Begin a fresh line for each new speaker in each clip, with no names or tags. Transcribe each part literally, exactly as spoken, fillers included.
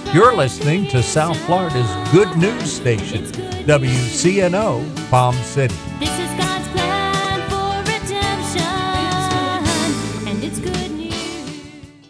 You're listening to South Florida's good news station, W C N O Palm City.
This is God's plan for redemption, and it's good news.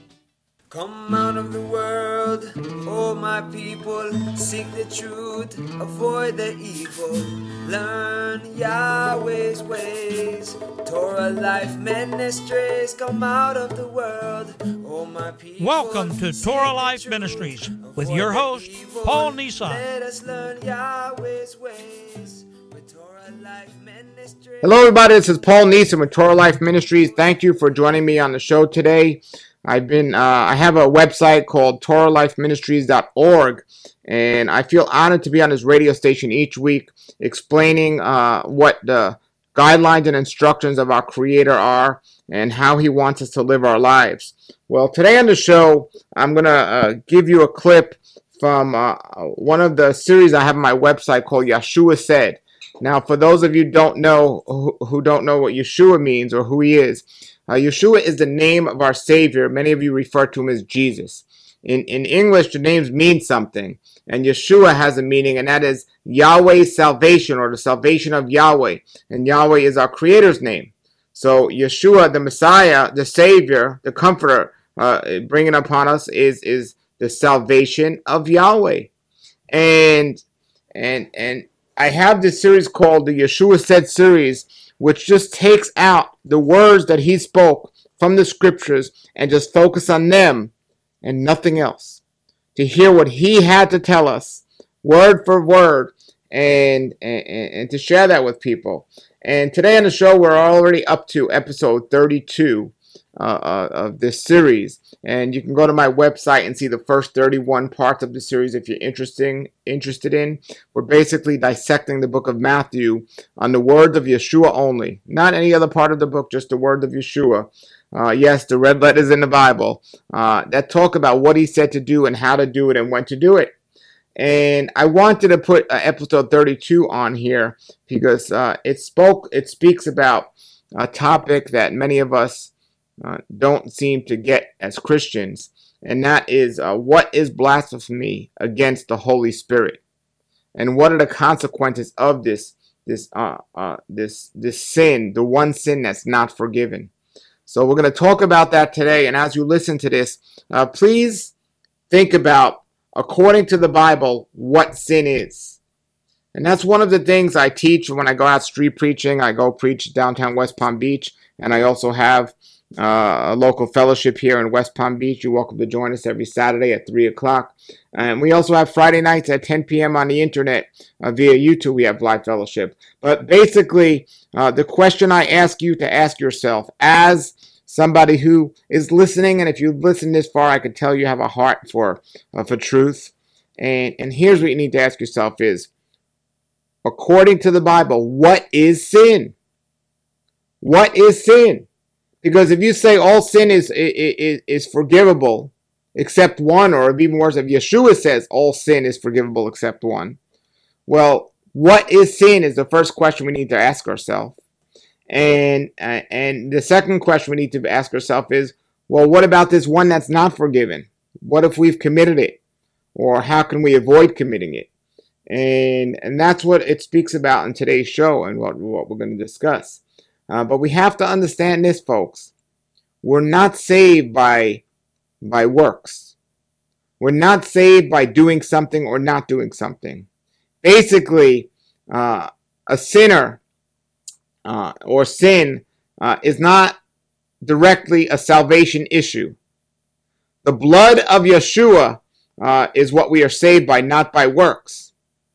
Come out of the world, oh my people, seek the truth, avoid the evil, learn Yahweh's ways. Torah Life Ministries, come out of the world, oh my people.
Welcome to Torah Life Ministries with your host, Paul Nissan.
Let us learn Yahweh's ways with Torah Life Ministries.
Hello, everybody. This is Paul Neeson with Torah Life Ministries. Thank you for joining me on the show today. I've been, uh, I have a website called Torah Life Ministries dot org, and I feel honored to be on this radio station each week explaining uh, what the guidelines and instructions of our Creator are and how He wants us to live our lives. Well, today on the show, I'm going to uh, give you a clip from uh, one of the series I have on my website called Yeshua Said. Now, for those of you who don't know, who, who don't know what Yeshua means or who He is, Uh, Yeshua is the name of our Savior. Many of you refer to Him as Jesus. In, in English, the names mean something. And Yeshua has a meaning, and that is Yahweh's salvation, or the salvation of Yahweh. And Yahweh is our Creator's name. So Yeshua, the Messiah, the Savior, the Comforter, uh, bringing upon us is, is the salvation of Yahweh. And, and, and I have this series called the Yeshua Said series, which just takes out the words that He spoke from the scriptures and just focus on them and nothing else. To hear what He had to tell us, word for word, and, and, and to share that with people. And today on the show, we're already up to episode thirty-two uh, of this series. And you can go to my website and see the first thirty-one parts of the series if you're interesting, interested in. We're basically dissecting the book of Matthew on the words of Yeshua only. Not any other part of the book, just the words of Yeshua. Uh, yes, the red letters in the Bible uh, that talk about what He said to do and how to do it and when to do it. And I wanted to put uh, episode thirty-two on here because uh, it spoke. It speaks about a topic that many of us uh, don't seem to get as Christians, and that is uh, what is blasphemy against the Holy Spirit, and what are the consequences of this this uh, uh, this this sin, the one sin that's not forgiven. So we're going to talk about that today. And as you listen to this, uh, please think about, according to the Bible, what sin is. And that's one of the things I teach when I go out street preaching. I go preach downtown West Palm Beach, and I also have uh, a local fellowship here in West Palm Beach. You're welcome to join us every Saturday at three o'clock. And we also have Friday nights at ten p.m. on the internet uh, via YouTube. We have live fellowship. But basically, uh, the question I ask you to ask yourself as somebody who is listening, and if you've listened this far, I can tell you have a heart for uh, for truth. And, and here's what you need to ask yourself is, according to the Bible, what is sin? What is sin? Because if you say all sin is, is, is forgivable except one, or even worse, if Yeshua says all sin is forgivable except one, well, what is sin is the first question we need to ask ourselves. And uh, and the second question we need to ask ourselves is, well, what about this one that's not forgiven? What if we've committed it? Or how can we avoid committing it? And and that's what it speaks about in today's show and what, what we're going to discuss. Uh, but we have to understand this, folks. We're not saved by, by works. We're not saved by doing something or not doing something. Basically, uh, a sinner Uh, or sin uh, is not directly a salvation issue. The blood of Yeshua uh, is what we are saved by, not by works.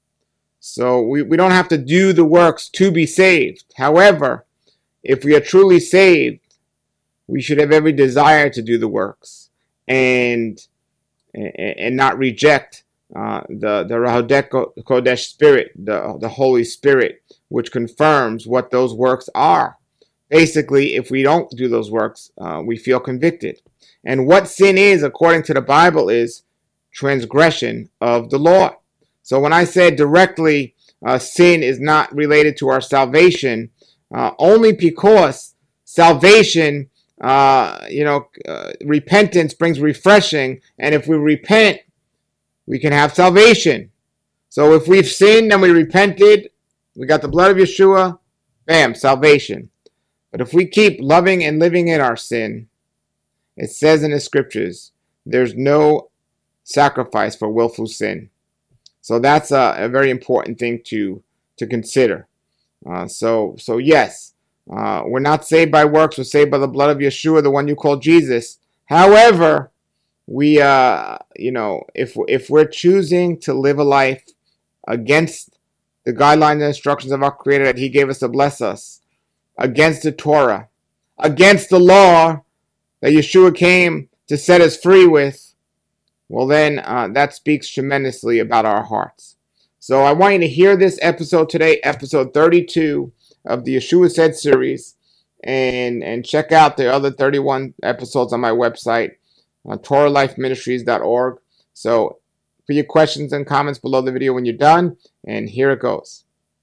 So we, we don't have to do the works to be saved. However, if we are truly saved, we should have every desire to do the works and and, and not reject uh, the the Ruach Kodesh Spirit, the the Holy Spirit, which confirms what those works are. Basically, if we don't do those works, uh, we feel convicted. And what sin is, according to the Bible, is transgression of the law. So when I said directly uh, sin is not related to our salvation, uh, only because salvation, uh, you know, uh, repentance brings refreshing. And if we repent, we can have salvation. So if we've sinned and we repented, we got the blood of Yeshua, bam, salvation. But if we keep loving and living in our sin, it says in the scriptures, there's no sacrifice for willful sin. So that's a, a very important thing to, to consider. Uh, so, so yes, uh, we're not saved by works. We're saved by the blood of Yeshua, the one you call Jesus. However, we, uh, you know, if if we're choosing to live a life against the guidelines and instructions of our Creator that He gave us to bless us, against the Torah, against the law that Yeshua came to set us free with, well then, uh, that speaks tremendously about our hearts. So I want you to hear this episode today, episode thirty-two of the Yeshua Said series, and, and check out the other thirty-one episodes on my website, uh, Torah Life Ministries dot org. So put your questions and comments below the video when you're done, and here it goes.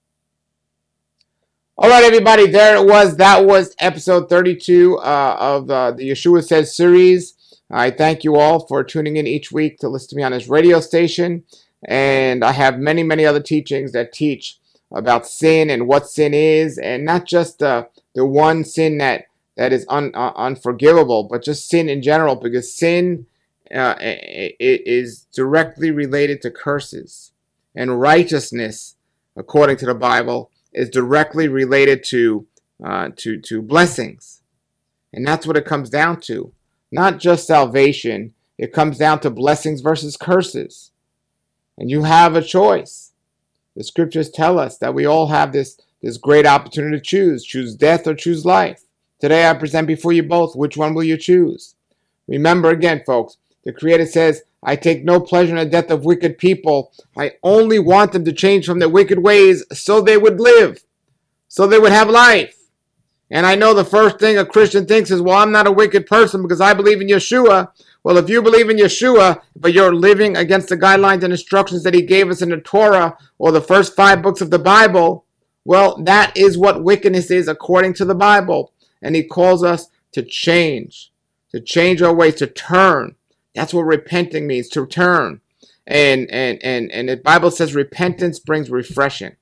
All right, everybody, there it was. That was episode thirty-two uh, of uh, the Yeshua Says series. I thank you all for tuning in each week to listen to me on this radio station. And I have many, many other teachings that teach about sin and what sin is, and not just uh, the one sin that, that is un, uh, unforgivable, but just sin in general, because sin uh, it, it is directly related to curses. And righteousness, according to the Bible, is directly related to, uh, to, to blessings. And that's what it comes down to. Not just salvation, it comes down to blessings versus curses. And you have a choice. The scriptures tell us that we all have this, this great opportunity to choose. Choose death or choose life. Today I present before you both. Which one will you choose? Remember again, folks, the Creator says, I take no pleasure in the death of wicked people. I only want them to change from their wicked ways so they would live, so they would have life. And I know the first thing a Christian thinks is, well, I'm not a wicked person because I believe in Yeshua. Well, if you believe in Yeshua, but you're living against the guidelines and instructions that He gave us in the Torah or the first five books of the Bible, well, that is what wickedness is according to the Bible. And He calls us to change, to change our ways, to turn. That's what repenting means, to turn. And, and, and, and the Bible says repentance brings refreshing.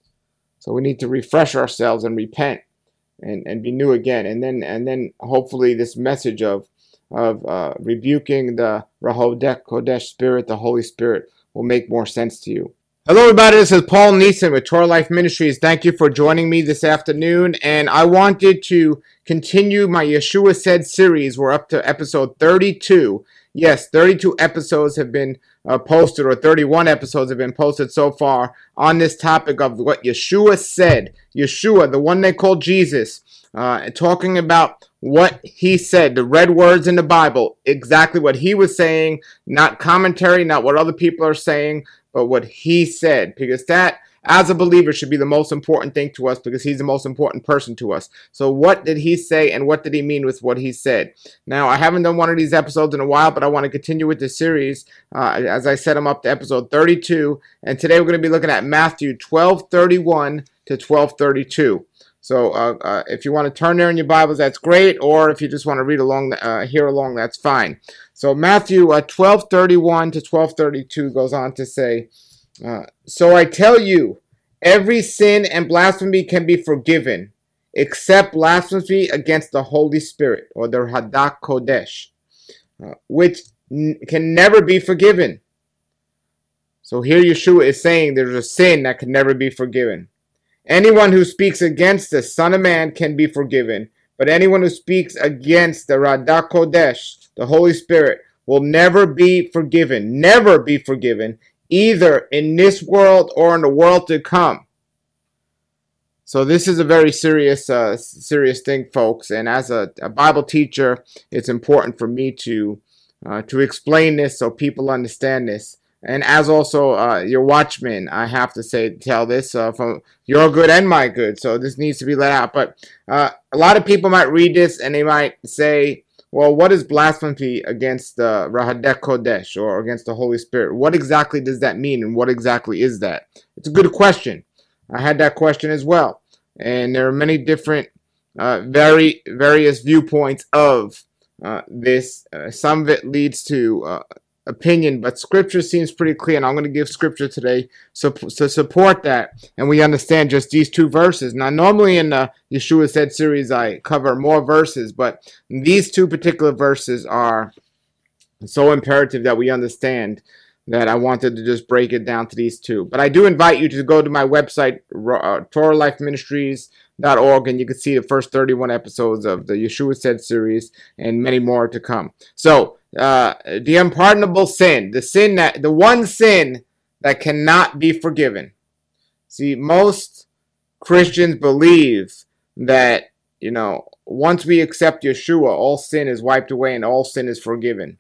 So we need to refresh ourselves and repent. And, and be new again, and then and then hopefully this message of of uh, rebuking the Rahodek Kodesh Spirit, the Holy Spirit, will make more sense to you. Hello, everybody. This is Paul Neeson with Torah Life Ministries. Thank you for joining me this afternoon, and I wanted to continue my Yeshua Said series. We're up to episode thirty-two. Yes, thirty-two episodes have been uh, posted, or thirty-one episodes have been posted so far on this topic of what Yeshua said. Yeshua, the one they call Jesus, uh, talking about what He said, the red words in the Bible, exactly what He was saying, not commentary, not what other people are saying, but what He said, because that, as a believer, should be the most important thing to us, because He's the most important person to us. So what did He say, and what did He mean with what He said? Now, I haven't done one of these episodes in a while, but I want to continue with this series. Uh, as I said, I'm up to episode thirty-two, and today we're going to be looking at Matthew twelve thirty-one to twelve thirty-two. So uh, uh, if you want to turn there in your Bibles, that's great, or if you just want to read along, uh, hear along, that's fine. So Matthew uh, twelve thirty-one to twelve thirty-two goes on to say, Uh, so I tell you, every sin and blasphemy can be forgiven, except blasphemy against the Holy Spirit, or the Rahodek Kodesh, uh, which n- can never be forgiven. So here Yeshua is saying there's a sin that can never be forgiven. Anyone who speaks against the Son of Man can be forgiven, but anyone who speaks against the Rahodek Kodesh, the Holy Spirit, will never be forgiven, never be forgiven, either in this world or in the world to come. So this is a very serious, uh, serious thing, folks. And as a, a Bible teacher, it's important for me to uh, to explain this so people understand this. And as also uh, your watchman, I have to say, tell this uh, from your good and my good. So this needs to be let out. But uh, a lot of people might read this and they might say, well, what is blasphemy against the uh, Rahodek Kodesh, or against the Holy Spirit? What exactly does that mean, and what exactly is that? It's a good question. I had that question as well. And there are many different, uh, very various viewpoints of uh, this. Uh, some of it leads to uh, opinion, but scripture seems pretty clear, and I'm going to give scripture today so, to support that, and we understand just these two verses. Now, normally in the Yeshua Said series, I cover more verses, but these two particular verses are so imperative that we understand that I wanted to just break it down to these two. But I do invite you to go to my website, uh, Torah Life Ministries dot org, and you can see the first thirty-one episodes of the Yeshua Said series and many more to come. So, uh, the unpardonable sin, the sin that, the one sin that cannot be forgiven. See, most Christians believe that, you know, once we accept Yeshua, all sin is wiped away and all sin is forgiven.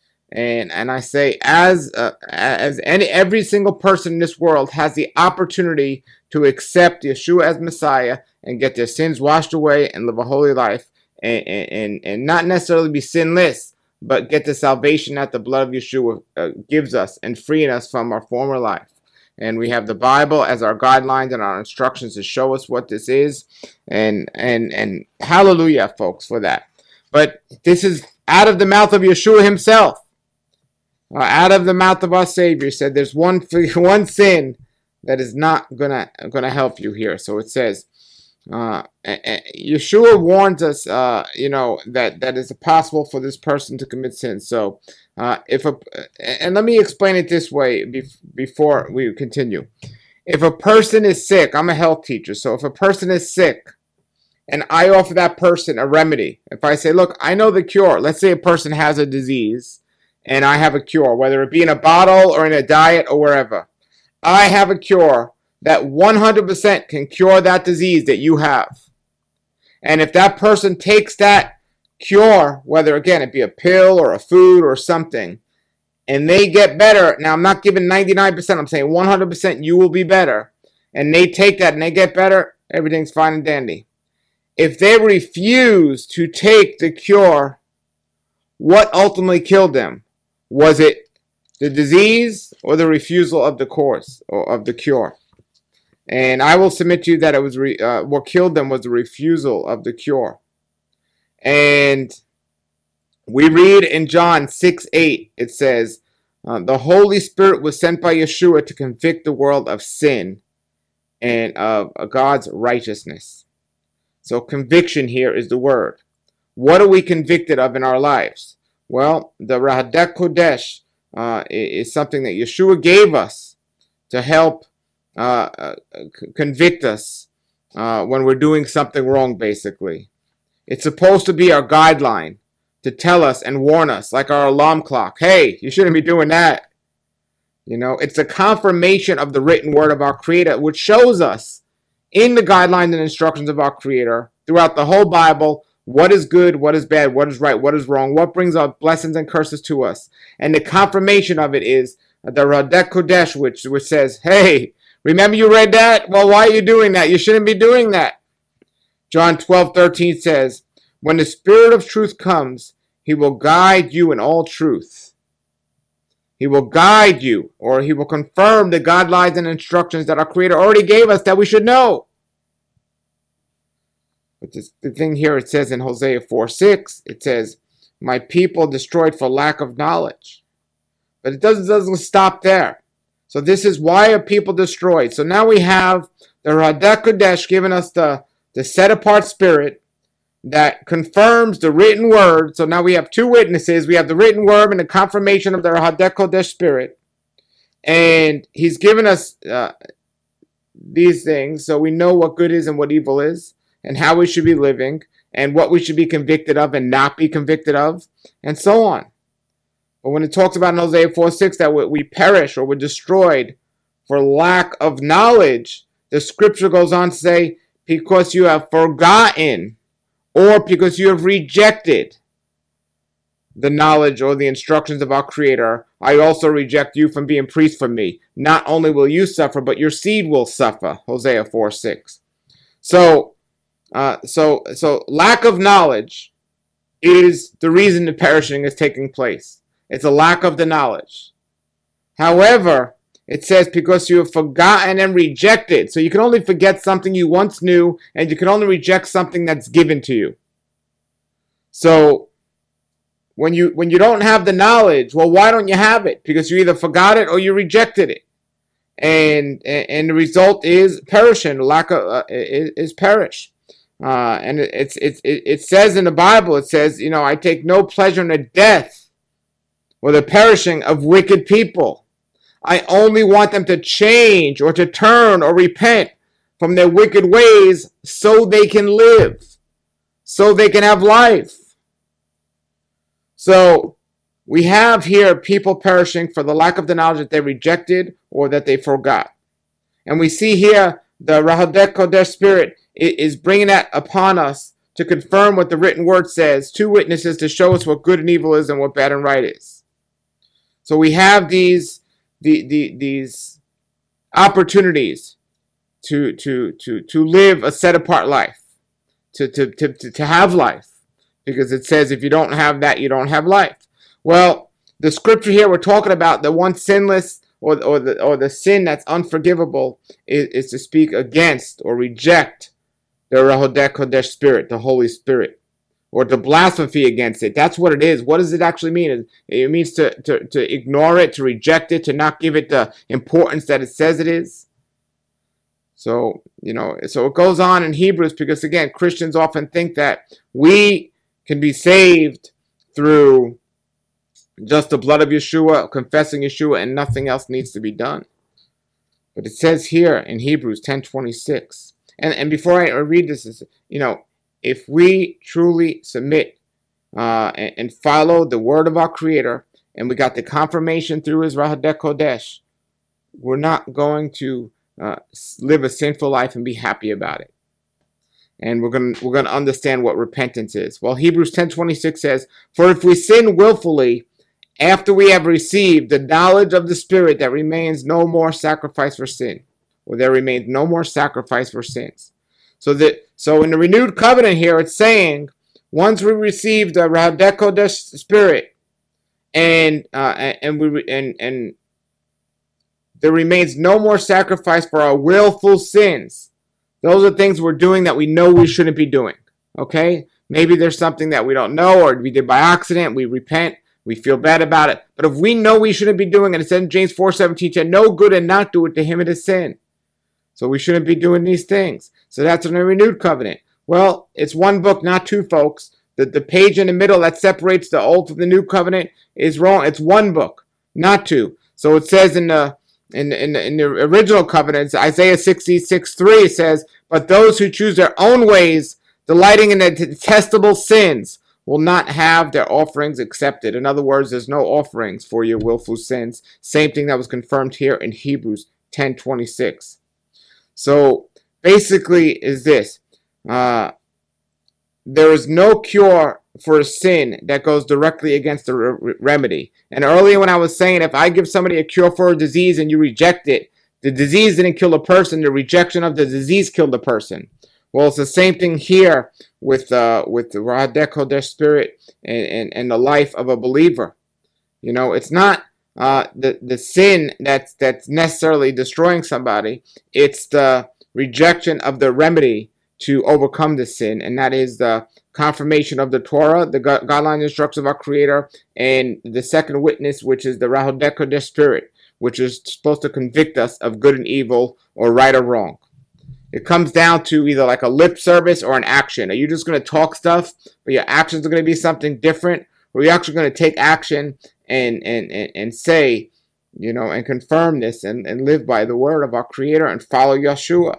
And and I say, as uh, as any every single person in this world has the opportunity to accept Yeshua as Messiah and get their sins washed away and live a holy life, and and and not necessarily be sinless, but get the salvation that the blood of Yeshua uh, gives us and freeing us from our former life. And we have the Bible as our guidelines and our instructions to show us what this is, and and and hallelujah, folks, for that. But this is out of the mouth of Yeshua himself. Uh, out of the mouth of our Savior, said there's one one sin that is not gonna gonna help you here. So it says, uh, Yeshua warns us, uh, you know, that that it's possible for this person to commit sin. So uh, if a and let me explain it this way before we continue. If a person is sick, I'm a health teacher, so if a person is sick, and I offer that person a remedy, if I say, look, I know the cure. Let's say a person has a disease, and I have a cure, whether it be in a bottle or in a diet or wherever. I have a cure that one hundred percent can cure that disease that you have. And if that person takes that cure, whether, again, it be a pill or a food or something, and they get better, now I'm not giving ninety-nine percent, I'm saying one hundred percent you will be better, and they take that and they get better, everything's fine and dandy. If they refuse to take the cure, what ultimately killed them? Was it the disease or the refusal of the course or of the cure? And I will submit to you that it was re, uh, what killed them was the refusal of the cure. And we read in John six eight, it says, uh, the Holy Spirit was sent by Yeshua to convict the world of sin and of uh, God's righteousness. So conviction here is the word. What are we convicted of in our lives? Well, the Rahadak Kodesh uh, is something that Yeshua gave us to help uh, uh, convict us uh, when we're doing something wrong, basically. It's supposed to be our guideline to tell us and warn us, like our alarm clock. Hey, you shouldn't be doing that. You know, it's a confirmation of the written word of our Creator, which shows us in the guidelines and instructions of our Creator throughout the whole Bible what is good, what is bad, what is right, what is wrong, what brings our blessings and curses to us. And the confirmation of it is the Rahadak Kodesh, which, which says, hey, remember you read that? Well, why are you doing that? You shouldn't be doing that. John twelve thirteen says, when the Spirit of truth comes, he will guide you in all truth. He will guide you, or he will confirm the guidelines and instructions that our Creator already gave us that we should know. But this, the thing here, it says in Hosea four six, it says, my people destroyed for lack of knowledge. But it doesn't, doesn't stop there. So this is why are people destroyed. So now we have the Rahadak Kodesh giving us the, the set-apart spirit that confirms the written word. So now we have two witnesses. We have the written word and the confirmation of the Rahadak Kodesh spirit. And he's given us uh, these things so we know what good is and what evil is, and how we should be living, and what we should be convicted of and not be convicted of, and so on. But when it talks about in Hosea four six that we perish or we're destroyed for lack of knowledge, the scripture goes on to say, because you have forgotten or because you have rejected the knowledge or the instructions of our Creator, I also reject you from being priest for me. Not only will you suffer, but your seed will suffer. Hosea four six. So, uh, so, so lack of knowledge is the reason the perishing is taking place. It's a lack of the knowledge. However, it says because you have forgotten and rejected. So you can only forget something you once knew, and you can only reject something that's given to you. So when you when you don't have the knowledge, well, why don't you have it? Because you either forgot it or you rejected it, and and, and the result is perishing. Lack of uh, is, is perish. Uh, and it, it's it, it it says in the Bible, it says, you know, I take no pleasure in the death or the perishing of wicked people. I only want them to change or to turn or repent from their wicked ways so they can live, so they can have life. So we have here people perishing for the lack of the knowledge that they rejected or that they forgot. And we see here the Rahadet Kodesh Spirit is bringing that upon us to confirm what the written word says, two witnesses to show us what good and evil is and what bad and right is. So we have these the, the, these opportunities to, to, to, to live a set-apart life, to, to, to, to have life. Because it says if you don't have that, you don't have life. Well, the scripture here we're talking about, the one sinless or, or, the, or the sin that's unforgivable, is, is to speak against or reject the Rahadet Kodesh Spirit, the Holy Spirit, or to blaspheme against it. That's what it is. What does it actually mean? It means to, to, to ignore it, to reject it, to not give it the importance that it says it is. So, you know, so it goes on in Hebrews because, again, Christians often think that we can be saved through just the blood of Yeshua, confessing Yeshua, and nothing else needs to be done. But it says here in Hebrews ten twenty-six, and, and before I read this, is, you know, if we truly submit uh, and, and follow the word of our Creator, and we got the confirmation through his Rahadet Kodesh, we're not going to uh, live a sinful life and be happy about it. And we're going we're going to understand what repentance is. Well, Hebrews ten twenty-six says, "For if we sin willfully after we have received the knowledge of the Spirit, there remains no more sacrifice for sin." Or there remains no more sacrifice for sins. So that so in the renewed covenant here, it's saying once we receive the Rahadet Kodesh Spirit, and uh, and we and and there remains no more sacrifice for our willful sins. Those are things we're doing that we know we shouldn't be doing. Okay? Maybe there's something that we don't know or we did by accident. We repent. We feel bad about it. But if we know we shouldn't be doing it, it says in James four seventeen, "To know good and not do it, to him it is sin." So we shouldn't be doing these things. So that's in the renewed covenant. Well, it's one book, not two, folks. The, the page in the middle that separates the old from the new covenant is wrong. It's one book, not two. So it says in the in in the, in the original covenants, Isaiah sixty-six three says, "But those who choose their own ways, delighting in their detestable sins, will not have their offerings accepted." In other words, there's no offerings for your willful sins. Same thing that was confirmed here in Hebrews ten twenty-six. So basically is this. Uh, there is no cure for a sin that goes directly against the re- remedy. And earlier when I was saying if I give somebody a cure for a disease and you reject it, the disease didn't kill the person, the rejection of the disease killed the person. Well, it's the same thing here with uh, with the Rahadet Kodesh Spirit and, and, and the life of a believer. You know, it's not uh, the, the sin that's, that's necessarily destroying somebody. It's the rejection of the remedy to overcome the sin, and that is the confirmation of the Torah, the guideline instructions of our Creator, and the second witness, which is the Rahadet Kodesh Spirit, which is supposed to convict us of good and evil or right or wrong. It comes down to either like a lip service or an action. Are you just going to talk stuff, but your actions are going to be something different, or are you actually going to take action and and, and, and say, you know, and confirm this and, and live by the word of our Creator and follow Yeshua?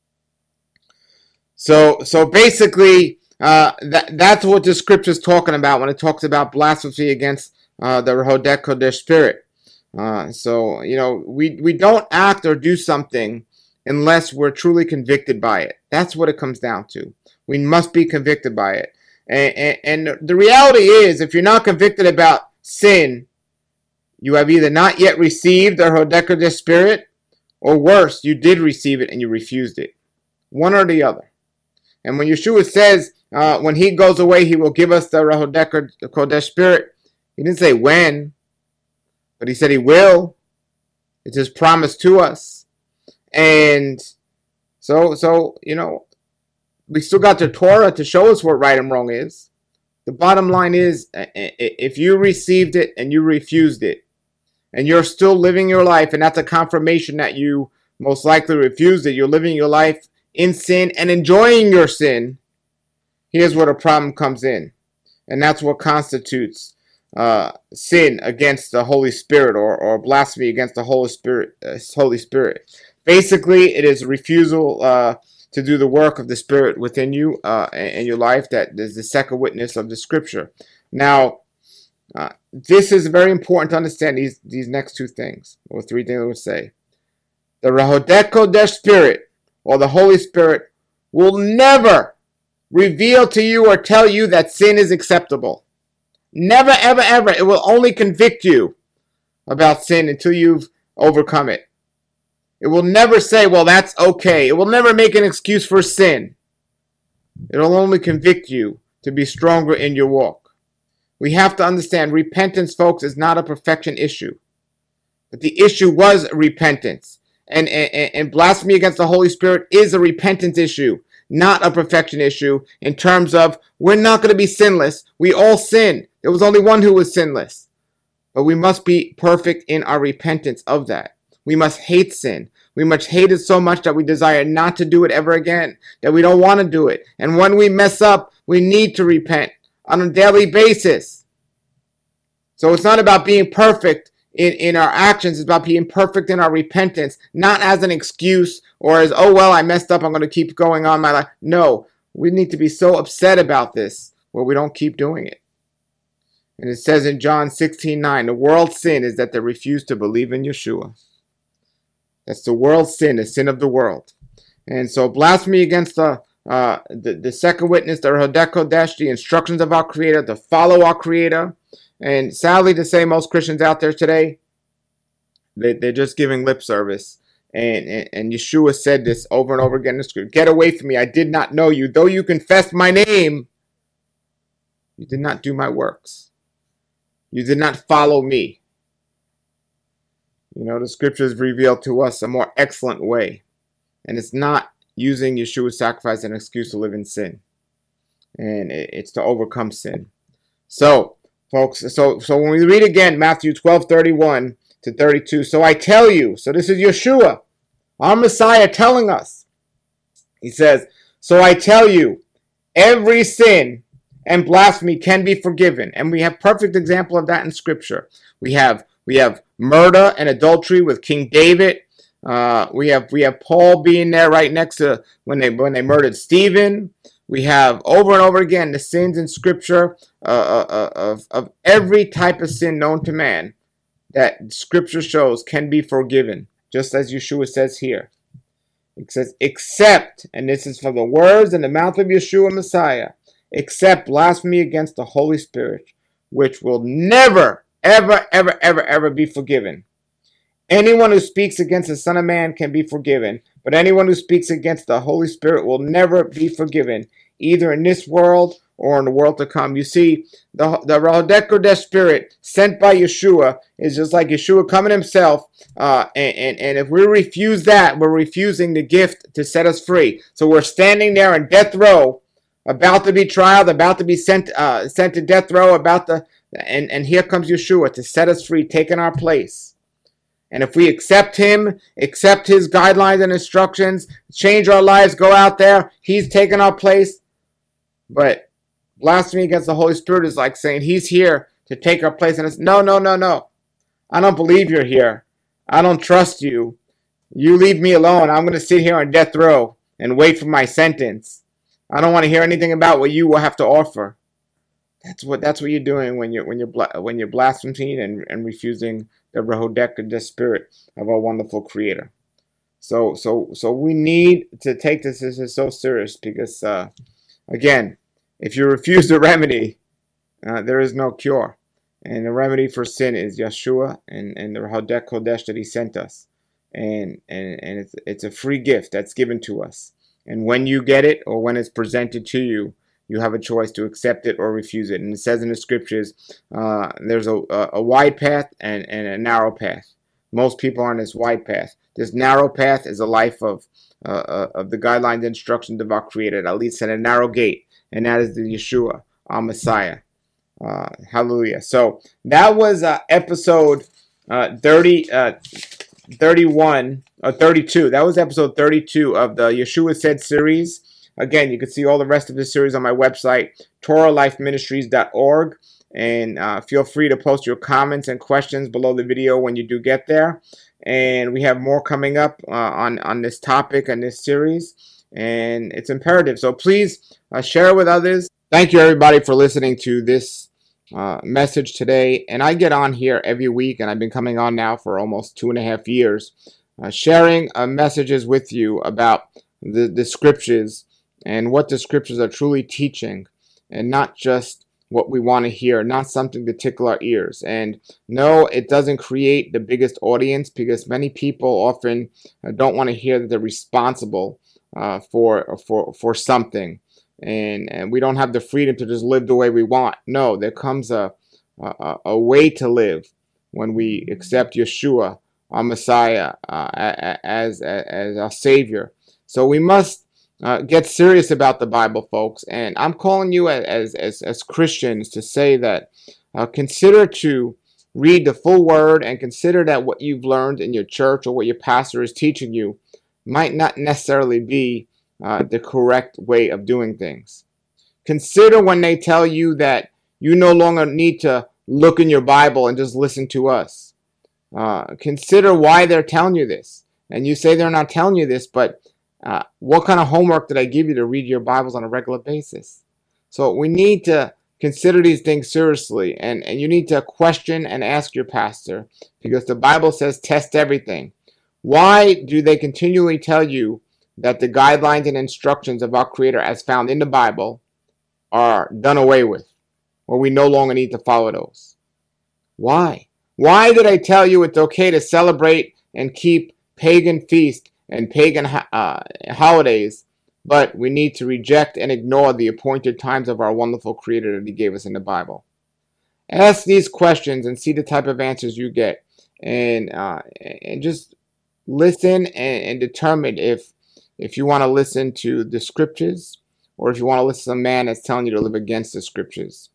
So, so basically, uh, that that's what the scripture is talking about when it talks about blasphemy against uh, the Rahadet Kodesh Spirit. Uh, so, you know, we, we don't act or do something unless we're truly convicted by it. That's what it comes down to. We must be convicted by it. And, and, and the reality is, if you're not convicted about sin, you have either not yet received the Rahadet Kodesh Spirit, or worse, you did receive it and you refused it. One or the other. And when Yeshua says, uh, when he goes away, he will give us the Rahadet Kodesh Spirit, he didn't say when, but he said he will. It's his promise to us. And so, so you know, we still got the Torah to show us what right and wrong is. The bottom line is, if you received it and you refused it, and you're still living your life, and that's a confirmation that you most likely refused it, you're living your life in sin and enjoying your sin, here's where the problem comes in. And that's what constitutes uh, sin against the Holy Spirit, or, or blasphemy against the Holy Spirit. Uh, Holy Spirit. Basically, it is refusal uh, to do the work of the Spirit within you uh, in your life. That is the second witness of the Scripture. Now, uh, this is very important to understand these, these next two things, or three things I would say. The Ruach HaKodesh Spirit, or the Holy Spirit, will never reveal to you or tell you that sin is acceptable. Never, ever, ever. It will only convict you about sin until you've overcome it. It will never say, well, that's okay. It will never make an excuse for sin. It will only convict you to be stronger in your walk. We have to understand, repentance, folks, is not a perfection issue. But the issue was repentance. And, and, and blasphemy against the Holy Spirit is a repentance issue, not a perfection issue, in terms of we're not going to be sinless. We all sin. There was only one who was sinless. But we must be perfect in our repentance of that. We must hate sin. We must hate it so much that we desire not to do it ever again, that we don't want to do it. And when we mess up, we need to repent on a daily basis. So it's not about being perfect in, in our actions. It's about being perfect in our repentance, not as an excuse or as, oh, well, I messed up, I'm going to keep going on my life. No, we need to be so upset about this where we don't keep doing it. And it says in John sixteen nine, the world's sin is that they refuse to believe in Yeshua. That's the world's sin, the sin of the world. And so blasphemy against the uh, the, the second witness, the Ruach HaKodesh, the instructions of our Creator, to follow our Creator. And sadly to say, most Christians out there today, they, they're just giving lip service. And, and, and Yeshua said this over and over again in the scripture. Get away from me, I did not know you. Though you confessed my name, you did not do my works. You did not follow me. You know, the scriptures reveal to us a more excellent way. And it's not using Yeshua's sacrifice as an excuse to live in sin. And it's to overcome sin. So, folks, so, so when we read again, Matthew twelve, thirty-one to thirty-two. So I tell you, so this is Yeshua, our Messiah, telling us. He says, so I tell you, every sin and blasphemy can be forgiven. And we have perfect example of that in Scripture. We have we have murder and adultery with King David. Uh, we have we have Paul being there right next to when they when they murdered Stephen. We have over and over again the sins in Scripture uh, uh, of of every type of sin known to man that Scripture shows can be forgiven, just as Yeshua says here. It says, except, and this is from the words in the mouth of Yeshua Messiah, except blasphemy against the Holy Spirit, which will never, ever, ever, ever, ever be forgiven. Anyone who speaks against the Son of Man can be forgiven, but anyone who speaks against the Holy Spirit will never be forgiven, either in this world or in the world to come. You see, the, the Ruach HaKodesh Spirit sent by Yeshua is just like Yeshua coming himself, uh, and, and, and if we refuse that, we're refusing the gift to set us free. So we're standing there in death row, about to be trialed, about to be sent uh, sent to death row, about to, and, and here comes Yeshua to set us free, taking our place. And if we accept him, accept his guidelines and instructions, change our lives, go out there, he's taking our place. But blasphemy against the Holy Spirit is like saying he's here to take our place. And it's, no, no, no, no. I don't believe you're here. I don't trust you. You leave me alone. I'm going to sit here on death row and wait for my sentence. I don't want to hear anything about what you will have to offer. That's what that's what you're doing when you're when you're when you're blaspheming and, and refusing the Ruach HaKodesh Spirit of our wonderful Creator. So so so we need to take this. This is so serious because uh, again, if you refuse the remedy, uh, there is no cure, and the remedy for sin is Yeshua and and the Ruach HaKodesh that He sent us, and and and it's it's a free gift that's given to us. And when you get it, or when it's presented to you, you have a choice to accept it or refuse it. And it says in the scriptures, uh, there's a, a wide path and, and a narrow path. Most people are on this wide path. This narrow path is a life of uh, of the guidelines and instructions of our Creator that leads to the narrow gate, and that is the Yeshua, on Messiah. Uh, hallelujah. So that was uh, episode uh, thirty, uh, thirty-one, or thirty-two. That was episode thirty-two of the Yeshua Said series. Again, you can see all the rest of the series on my website, Torah Life Ministries dot org. And uh, feel free to post your comments and questions below the video when you do get there. And we have more coming up uh, on, on this topic and this series. And it's imperative. So please uh, share it with others. Thank you, everybody, for listening to this uh, message today. And I get on here every week, and I've been coming on now for almost two and a half years, uh, sharing uh, messages with you about the, the scriptures and what the scriptures are truly teaching, and not just what we want to hear, not something to tickle our ears. And no, it doesn't create the biggest audience, because many people often uh, don't want to hear that they're responsible uh, for for for something, and and we don't have the freedom to just live the way we want. No, there comes a a, a way to live when we accept Yeshua, our Messiah, uh, as, as as our Savior. So we must Uh, get serious about the Bible, folks. And I'm calling you as as as Christians to say that uh, consider to read the full word, and consider that what you've learned in your church or what your pastor is teaching you might not necessarily be uh, the correct way of doing things. Consider when they tell you that you no longer need to look in your Bible and just listen to us. Uh, consider why they're telling you this. And you say they're not telling you this, but Uh, what kind of homework did I give you to read your Bibles on a regular basis? So we need to consider these things seriously, and, and you need to question and ask your pastor, because the Bible says test everything. Why do they continually tell you that the guidelines and instructions of our Creator as found in the Bible are done away with, or we no longer need to follow those? Why? Why did I tell you it's okay to celebrate and keep pagan feasts and pagan uh, holidays, but we need to reject and ignore the appointed times of our wonderful Creator that He gave us in the Bible? Ask these questions and see the type of answers you get, and uh, and just listen and, and determine if if you want to listen to the scriptures, or if you want to listen to a man that's telling you to live against the scriptures.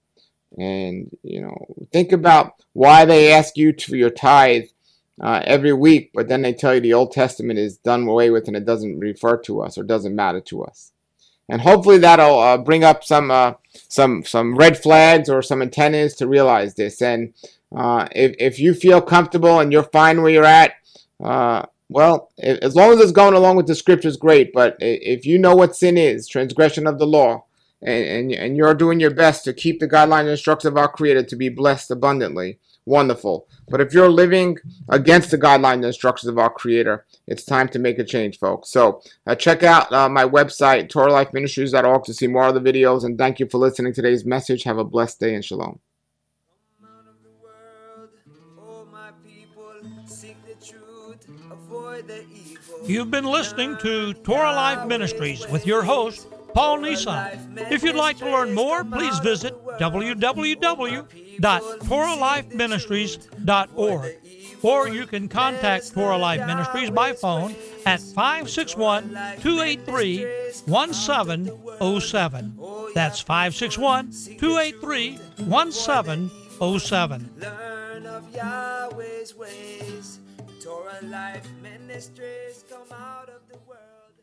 And you know, think about why they ask you to, for your tithe Uh, every week, but then they tell you the Old Testament is done away with and it doesn't refer to us or doesn't matter to us. And hopefully that'll uh, bring up some uh, some some red flags or some antennas to realize this. And uh, if, if you feel comfortable and you're fine where you're at, uh, well, if, as long as it's going along with the scriptures, great. But if you know what sin is, transgression of the law, and, and, and you're doing your best to keep the guidelines and instructions of our Creator to be blessed abundantly, wonderful. But if you're living against the guidelines and instructions of our Creator, it's time to make a change, folks. So uh, check out uh, my website, Torah Life Ministries dot org, to see more of the videos. And thank you for listening to today's message. Have a blessed day, and shalom.
Come out of the world, oh my people, seek the truth, avoid the evil.
You've been listening to Torah Life Ministries with your host, Paul Nissan. If you'd like to learn more, please visit w w w dot torah life ministries dot org, or you can contact Torah Life Ministries by phone at five six one, two eight three, one seven zero seven. That's five six one, two eight three, one seven zero seven.
Learn of Yahweh's ways. Torah Life Ministries, come out of the world.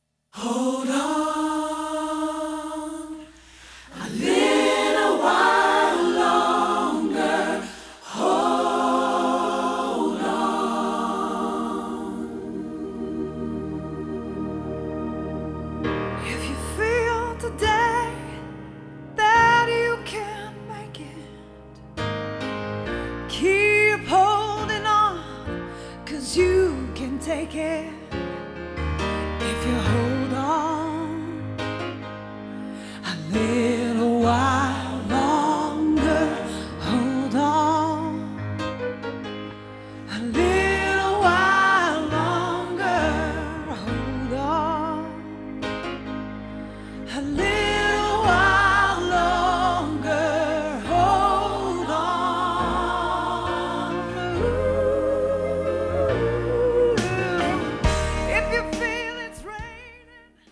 Hold on a little while longer. Hold on. If you feel today that you can't make it, keep holding on, 'cause you can take it.